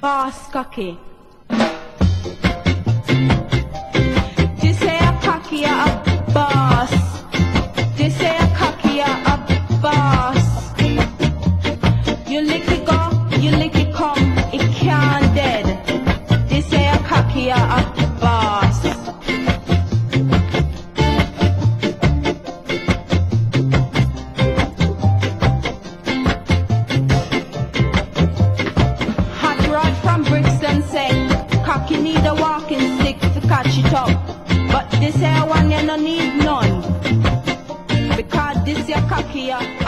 boss cocky. This say a cocky a boss. This say a cocky a boss. You lick it go, you lick it come, it can't dead. This say a cocky a boss. Hot rod from Brixton say, cocky need a walking stick to catch it up. But this here one you no need none, because this your cocky